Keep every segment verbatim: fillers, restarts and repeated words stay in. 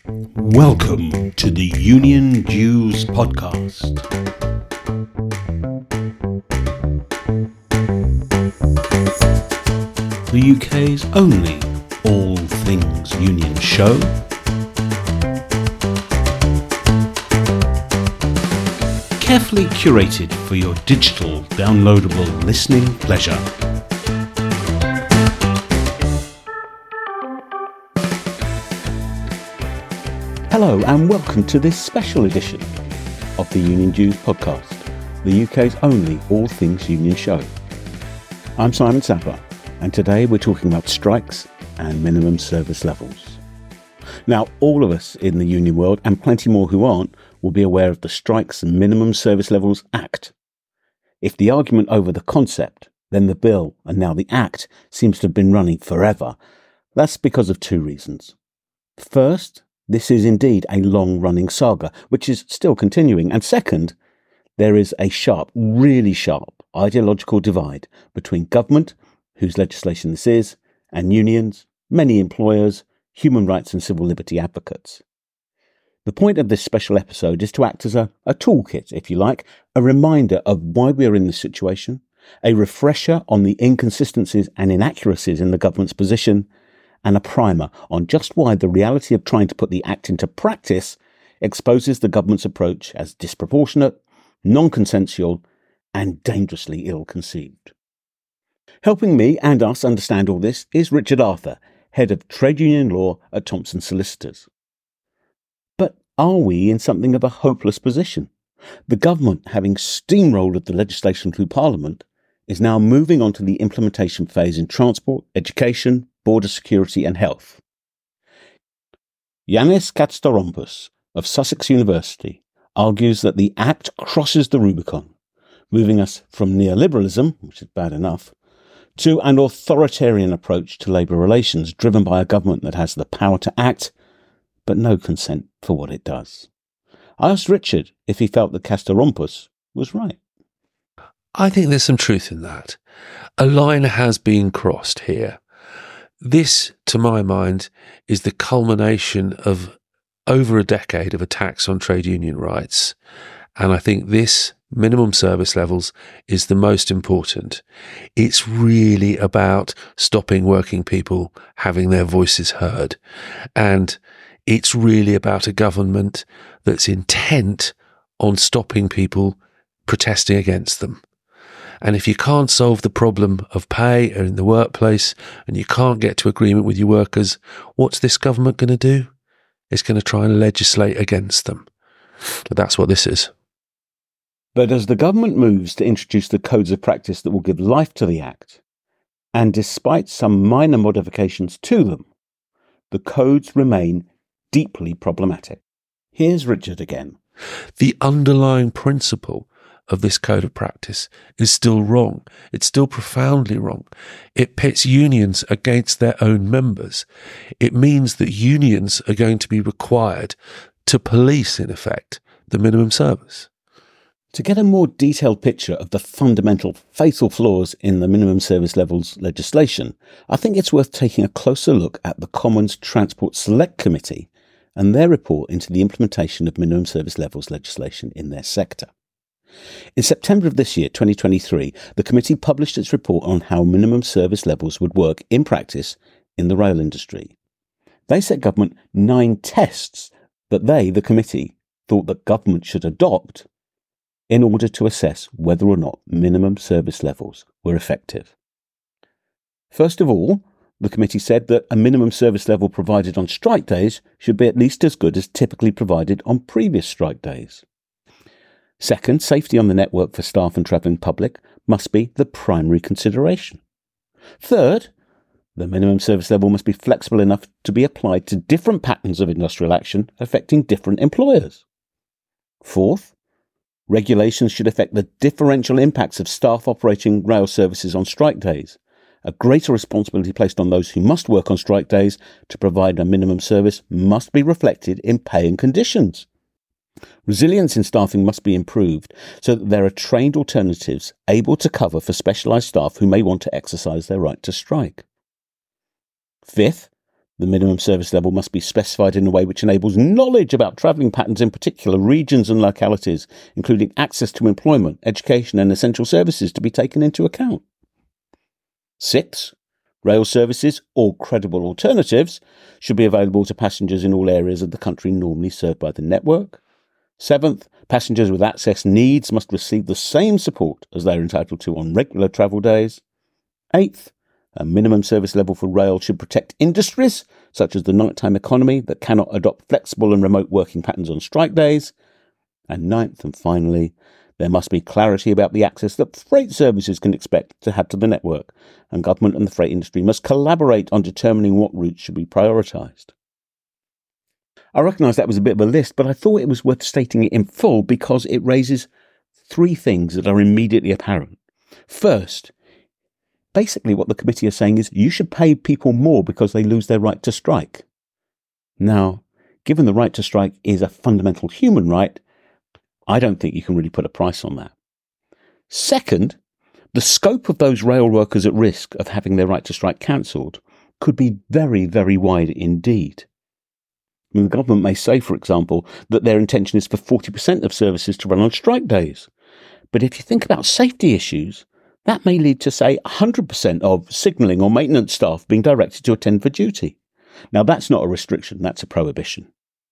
Welcome to the Union Dues Podcast. The U K's only all things union show. Carefully curated for your digital downloadable listening pleasure. Hello and welcome to this special edition of the Union Dues Podcast, the U K's only all things union show. I'm Simon Sapper, and today we're talking about strikes and minimum service levels. Now, all of us in the union world, and plenty more who aren't, will be aware of the Strikes and Minimum Service Levels Act. If the argument over the concept, then the bill, and now the Act seems to have been running forever, that's because of two reasons. First, this is indeed a long-running saga, which is still continuing. And second, there is a sharp, really sharp ideological divide between government, whose legislation this is, and unions, many employers, human rights and civil liberty advocates. The point of this special episode is to act as a, a toolkit, if you like, a reminder of why we are in this situation, a refresher on the inconsistencies and inaccuracies in the government's position, and a primer on just why the reality of trying to put the Act into practice exposes the government's approach as disproportionate, non-consensual, and dangerously ill-conceived. Helping me and us understand all this is Richard Arthur, Head of Trade Union Law at Thompson Solicitors. But are we in something of a hopeless position? The government, having steamrolled the legislation through Parliament, is now moving on to the implementation phase in transport, education, border security and health. Yanis Katsarompoulos of Sussex University argues that the Act crosses the Rubicon, moving us from neoliberalism, which is bad enough, to an authoritarian approach to labour relations driven by a government that has the power to act, but no consent for what it does. I asked Richard if he felt that Katsarompoulos was right. I think there's some truth in that. A line has been crossed here. This, to my mind, is the culmination of over a decade of attacks on trade union rights. And I think this minimum service levels is the most important. It's really about stopping working people having their voices heard. And it's really about a government that's intent on stopping people protesting against them. And if you can't solve the problem of pay in the workplace and you can't get to agreement with your workers, what's this government going to do? It's going to try and legislate against them. But that's what this is. But as the government moves to introduce the codes of practice that will give life to the Act, and despite some minor modifications to them, the codes remain deeply problematic. Here's Richard again. The underlying principle of this code of practice is still wrong. It's still profoundly wrong. It pits unions against their own members. It means that unions are going to be required to police, in effect, the minimum service. To get a more detailed picture of the fundamental fatal flaws in the minimum service levels legislation, I think it's worth taking a closer look at the Commons Transport Select Committee and their report into the implementation of minimum service levels legislation in their sector. In September of this year, twenty twenty-three, the committee published its report on how minimum service levels would work in practice in the rail industry. They set government nine tests that they, the committee, thought that government should adopt in order to assess whether or not minimum service levels were effective. First of all, the committee said that a minimum service level provided on strike days should be at least as good as typically provided on previous strike days. Second, safety on the network for staff and travelling public must be the primary consideration. Third, the minimum service level must be flexible enough to be applied to different patterns of industrial action affecting different employers. Fourth, regulations should affect the differential impacts of staff operating rail services on strike days. A greater responsibility placed on those who must work on strike days to provide a minimum service must be reflected in pay and conditions. Resilience in staffing must be improved so that there are trained alternatives able to cover for specialised staff who may want to exercise their right to strike. Fifth, The minimum service level must be specified in a way which enables knowledge about travelling patterns in particular regions and localities, including access to employment, education and essential services to be taken into account. Six, rail services or credible alternatives should be available to passengers in all areas of the country normally served by the network. Seventh, passengers with access needs must receive the same support as they are entitled to on regular travel days. Eighth, a minimum service level for rail should protect industries, such as the nighttime economy, that cannot adopt flexible and remote working patterns on strike days. And ninth and finally, there must be clarity about the access that freight services can expect to have to the network, and government and the freight industry must collaborate on determining what routes should be prioritised. I recognise that was a bit of a list, but I thought it was worth stating it in full because it raises three things that are immediately apparent. First, basically what the committee is saying is you should pay people more because they lose their right to strike. Now, given the right to strike is a fundamental human right, I don't think you can really put a price on that. Second, the scope of those rail workers at risk of having their right to strike cancelled could be very, very wide indeed. I mean, the government may say, for example, that their intention is for forty percent of services to run on strike days. But if you think about safety issues, that may lead to, say, one hundred percent of signalling or maintenance staff being directed to attend for duty. Now, that's not a restriction, that's a prohibition.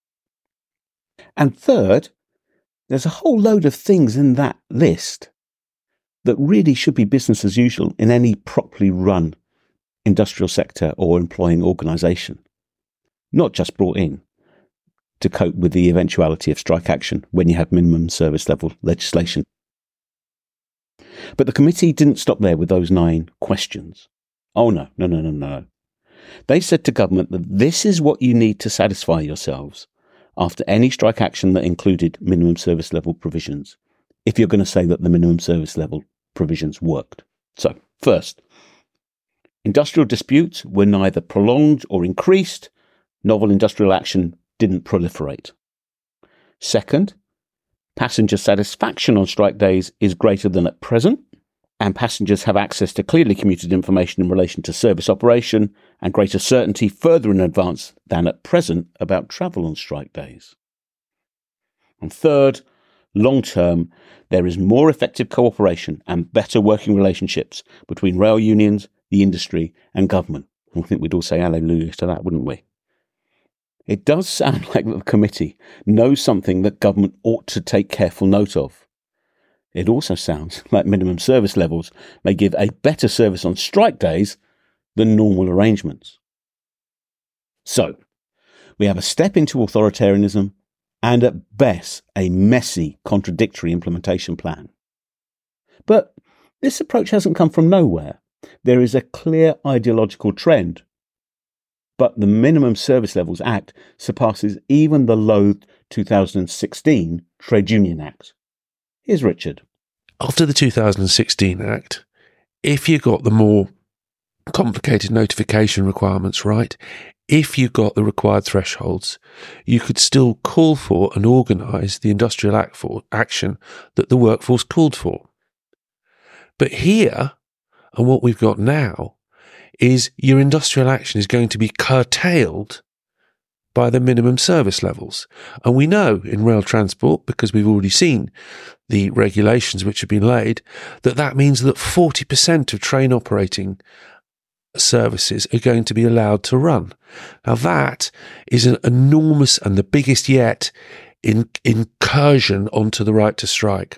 And third, there's a whole load of things in that list that really should be business as usual in any properly run industrial sector or employing organisation, not just brought in to cope with the eventuality of strike action when you have minimum service level legislation. But the committee didn't stop there with those nine questions. Oh no, no, no, no, no. They said to government that this is what you need to satisfy yourselves after any strike action that included minimum service level provisions, if you're going to say that the minimum service level provisions worked. So, first, industrial disputes were neither prolonged or increased. Novel industrial action didn't proliferate. Second, passenger satisfaction on strike days is greater than at present, and passengers have access to clearly commuted information in relation to service operation and greater certainty further in advance than at present about travel on strike days. And third, long term, there is more effective cooperation and better working relationships between rail unions, the industry and government. I think we'd all say hallelujah to that, wouldn't we? It does sound like the committee knows something that government ought to take careful note of. It also sounds like minimum service levels may give a better service on strike days than normal arrangements. So, we have a step into authoritarianism and at best a messy, contradictory implementation plan. But this approach hasn't come from nowhere. There is a clear ideological trend. But the Minimum Service Levels Act surpasses even the loathed two thousand sixteen Trade Union Act. Here's Richard. After the two thousand sixteen Act, if you got the more complicated notification requirements right, if you got the required thresholds, you could still call for and organise the industrial act for action that the workforce called for. But here, and what we've got now, is your industrial action is going to be curtailed by the minimum service levels. And we know in rail transport, because we've already seen the regulations which have been laid, that that means that forty percent of train operating services are going to be allowed to run. Now that is an enormous and the biggest yet in, incursion onto the right to strike.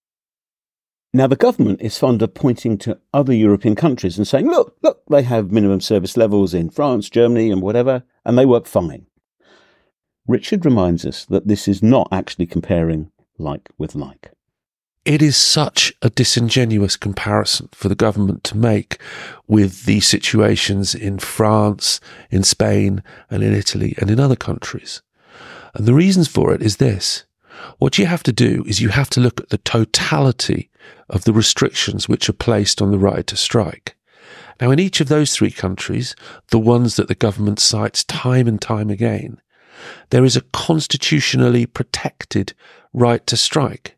Now, the government is fond of pointing to other European countries and saying, look, look, they have minimum service levels in France, Germany and whatever, and they work fine. Richard reminds us that this is not actually comparing like with like. It is such a disingenuous comparison for the government to make with the situations in France, in Spain and in Italy and in other countries. And the reasons for it is this. What you have to do is you have to look at the totality of the restrictions which are placed on the right to strike. Now, in each of those three countries, the ones that the government cites time and time again, there is a constitutionally protected right to strike.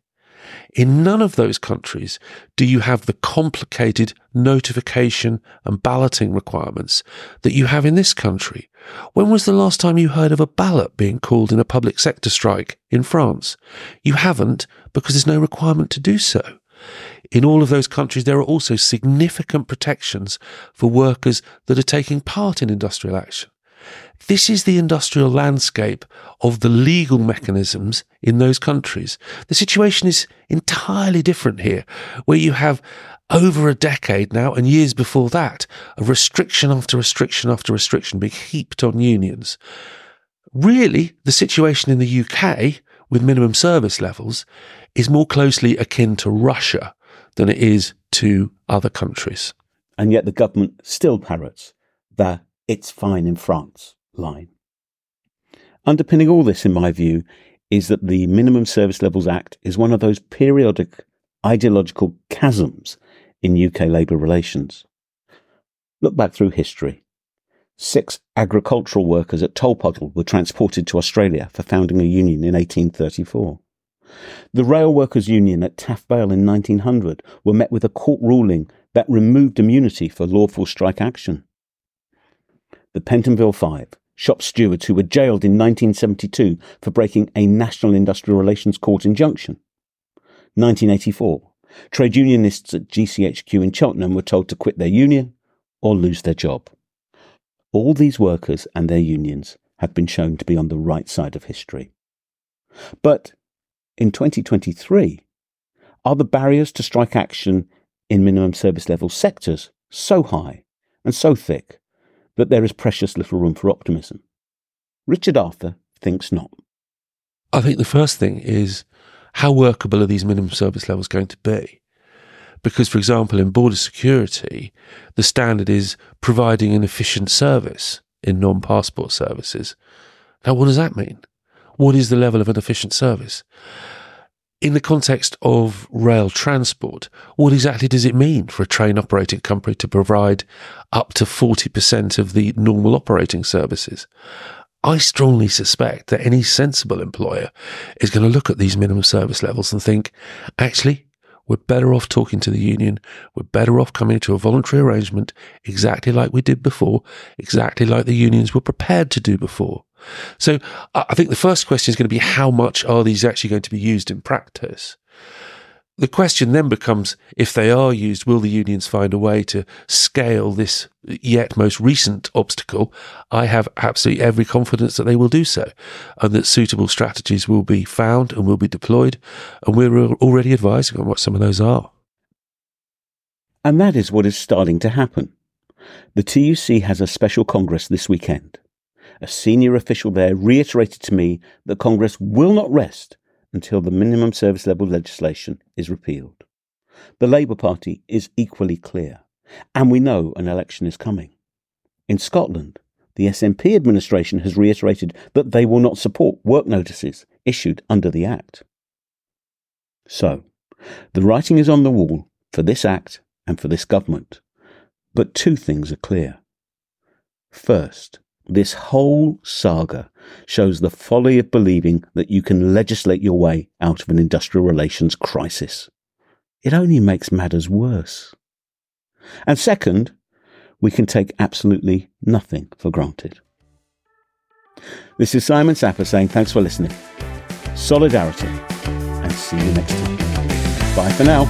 In none of those countries do you have the complicated notification and balloting requirements that you have in this country. When was the last time you heard of a ballot being called in a public sector strike in France? You haven't, because there's no requirement to do so. In all of those countries, there are also significant protections for workers that are taking part in industrial action. This is the industrial landscape of the legal mechanisms in those countries. The situation is entirely different here, where you have over a decade now, and years before that, of restriction after restriction after restriction being heaped on unions. Really, the situation in the U K with minimum service levels is more closely akin to Russia than it is to other countries. And yet the government still parrots the "it's fine in France" line. Underpinning all this, in my view, is that the Minimum Service Levels Act is one of those periodic ideological chasms in U K labour relations. Look back through history. Six agricultural workers at Tolpuddle were transported to Australia for founding a union in eighteen thirty-four. The Rail Workers' Union at Taff Vale in nineteen hundred were met with a court ruling that removed immunity for lawful strike action. The Pentonville Five, shop stewards who were jailed in nineteen seventy-two for breaking a National Industrial Relations Court injunction. nineteen eighty-four, trade unionists at G C H Q in Cheltenham were told to quit their union or lose their job. All these workers and their unions have been shown to be on the right side of history. But in twenty twenty-three, are the barriers to strike action in minimum service level sectors so high and so thick that there is precious little room for optimism? Richard Arthur thinks not. I think the first thing is, how workable are these minimum service levels going to be? Because, for example, in border security, the standard is providing an efficient service in non-passport services. Now, what does that mean? What is the level of an efficient service? In the context of rail transport, what exactly does it mean for a train operating company to provide up to forty percent of the normal operating services? I strongly suspect that any sensible employer is going to look at these minimum service levels and think, actually, we're better off talking to the union. We're better off coming to a voluntary arrangement exactly like we did before, exactly like the unions were prepared to do before. So I think the first question is going to be, how much are these actually going to be used in practice? The question then becomes, if they are used, will the unions find a way to scale this yet most recent obstacle? I have absolutely every confidence that they will do so, and that suitable strategies will be found and will be deployed, and we're already advising on what some of those are. And that is what is starting to happen. The T U C has a special Congress this weekend. A senior official there reiterated to me that Congress will not rest until the minimum service level legislation is repealed. The Labour Party is equally clear, and we know an election is coming. In Scotland, the S N P administration has reiterated that they will not support work notices issued under the Act. So, the writing is on the wall for this Act and for this government. But two things are clear. First, this whole saga shows the folly of believing that you can legislate your way out of an industrial relations crisis. It only makes matters worse. And second, we can take absolutely nothing for granted. This is Simon Sapper saying thanks for listening. Solidarity, and see you next time. Bye for now.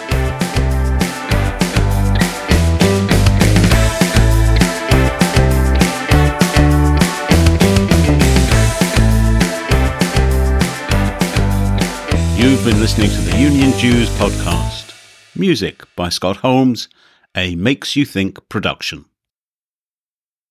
You've been listening to the Union Jews podcast. Music by Scott Holmes, a Makes You Think production.